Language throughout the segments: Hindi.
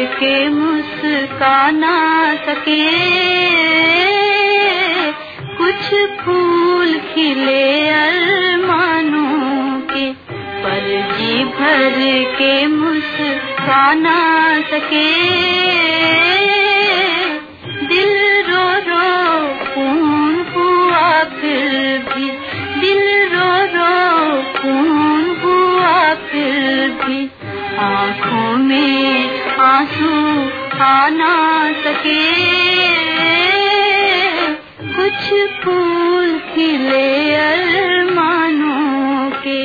के मुस्काना सके, कुछ फूल खिले अरमानों के, पर जी भर के मुस्काना सके। दिल रो रो खून हुआ फिर भी, दिल रो रो खून हुआ फिर भी, आँखों में आंसू आ ना सके, कुछ फूल खिले अरमानों के।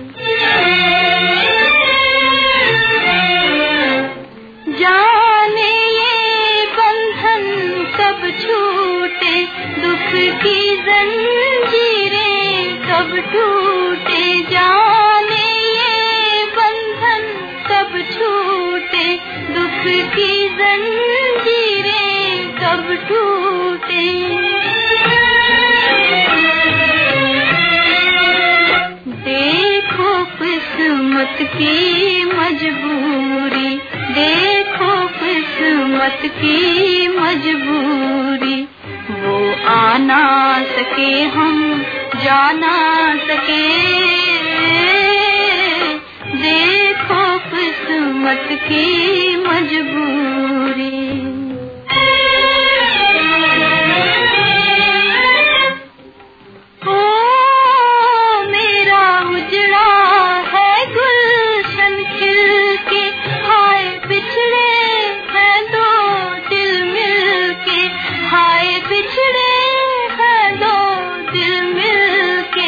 जाने ये बंधन कब छूटे, दुख की जंजीरें कब टूटे, जाने ये बंधन कब छूटे, दुख की जंजीरें कब टूटे। देखो किस्मत की मजबूरी, देखो किस्मत की मजबूरी, वो आ ना सके हम जा ना सके। देखो किस्मत की मजबूरी। ओ मेरा उजड़ा है गुलशन खिल के, हाय बिछड़े हैं दो दिल मिल के, हाय बिछड़े हैं दो दिल मिल के।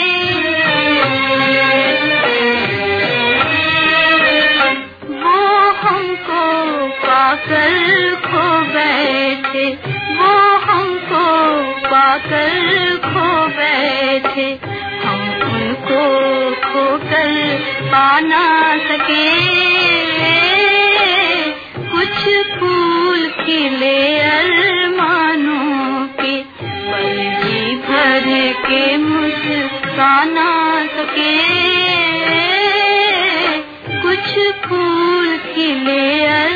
वो हमको पाकर खो बैठे, वो हमको पाकर खो बैठे, हम उनको खोकर पा ना सके, कुछ फूल खिले अरमानों के, पर जी भर के मुस्काना सके, कुछ फूल खिले